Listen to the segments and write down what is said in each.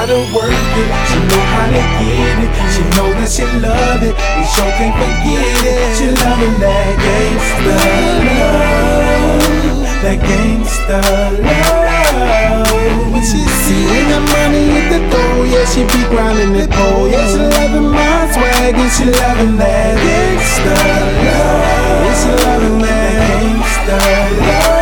to work it, she know how to get it. She know that she love it, and sure can't forget it. She loving that gangsta love, that gangsta love. When she see the money at the door, yeah, she be grinding it pole. Yeah, she loving my swag, and she loving that gangsta love. Yeah, she loving that gangsta love.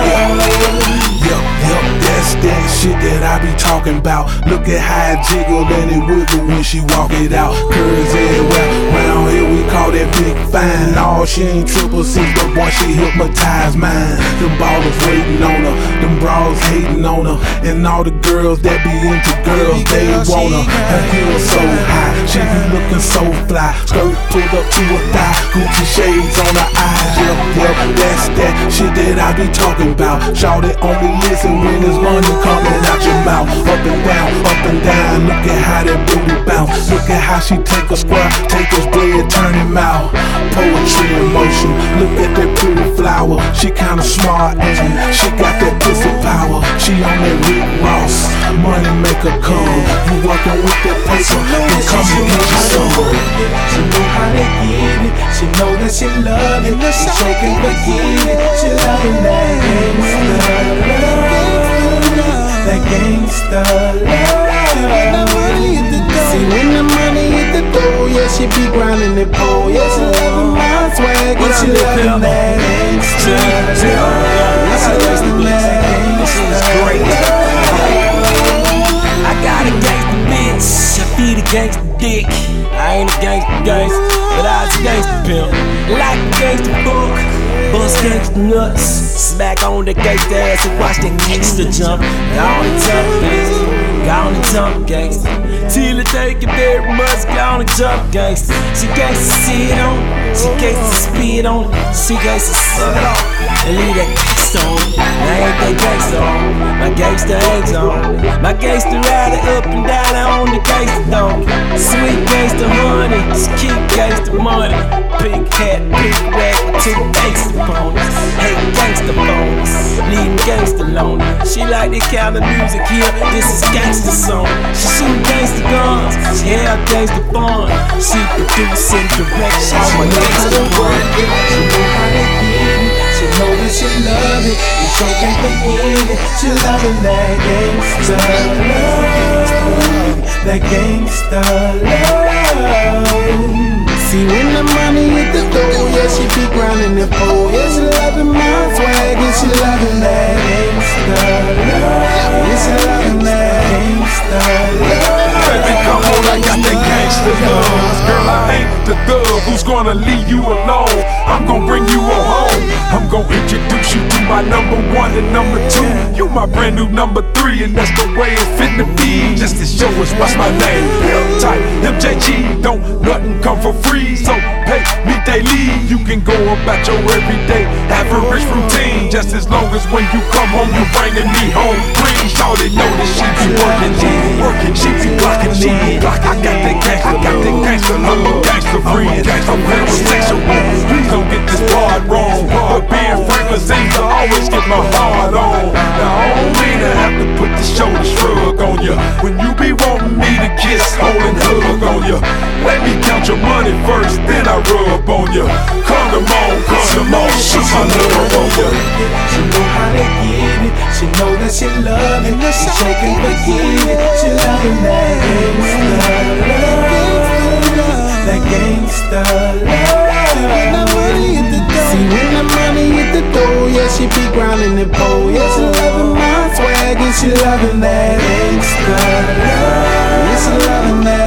That's that shit that I be talking about. Look at how it jiggle and it wiggle when she walk it out. Curves everywhere, round here we call that big fine. No, she ain't triple C, but boy, she hypnotized mine. Them ballers waiting on her, them bras hating on her, and all the girls that be into girls, they want her. Her heels so high, she be looking so fly. Skirt pulled up to her thigh, Gucci shades on her eyes. Yep, that's that shit that I be talking about. Shawty only listen when there's money coming out your mouth. Up and down, look at how that booty bounce. Look at how she take a square, take his bread, turn him out. Poetry in motion, look at that pretty flower. She kinda smart and she got that pussy power. She on that Rick Ross, money make her come. You working with that paper, then come and get you some. She know how to get it, she know that she love it, she sure can't forget it. She loving that gangsta love, that gangsta love. See when the money hit the door, yeah, she be grinding it pole. Yeah, she loving my swag, and she loving that gangsta love. Yeah, she loving that gangsta love. I got a gangsta bitch, I feed a gangsta dick. I ain't a gangsta, but I was a gangsta pimp. Like a gangsta book, bust gangsta nuts. Smack on the gangsta ass and watch that gangsta jump. Gone and jump, bitch. Gone and jump, gangsta. Till it take it very much, gone and jump, gangsta. She gangsta sit on it, she gangsta spit on it, she gangsta suck it off and leave that gangsta on it. Now ain't that gangsta on it, my gangsta ain't on it. My gangsta riding up and down on the gangsta donkey. Sweet gangsta honey, just keep gangsta money. Pink hat, pink rag with two gangsta ponies. Hate gangsta ponies, leaving gangsta lonely. She like this kind of music here, this is gangsta song. She shoot gangsta guns, she have gangsta fun. She produce and direct all my gangsta work. She know how to get it, she know that she love it, and sure can't forget it. She loving that gangsta love, that gangsta love. See when the money hit the door, yeah, she be grinding it pole. Yeah, she loving my swag, and she loving that gangsta love. Yeah, she loving that gangsta love. Baby, come on, I got that gangsta love. Girl, I ain't the thug who's gonna leave you alone. I'm gonna bring you on home. I'm gonna introduce you to my number one and number two. You my brand new number three, and that's the way it's fitting to be. Just to show us what's my name. Hip tight, MJG, don't nothing come for free. So pay me daily. You can go about your everyday average routine. Just as long as when you come home, you bringing me home green. Shawty know that she be working, she be blocking me. I got that gangsta, I'm a gangsta free. I'm heterosexual, please don't get this part wrong. But being Franklin seems to always get my heart on. Now I don't mean to have to put the shoulder shrug on you when you be wanting me to kiss, hold and hug on you. Let me count your money first, then I rub on you. Come on, shoot my love on you. She know how to get it, she know that she love it, she sure can't forget it. She loving that gangsta love, that gangsta love. See when the money hit the door, yeah, she be grinding it pole. Yeah, she loving my swag, and she loving that gangsta love. Yeah, she loving that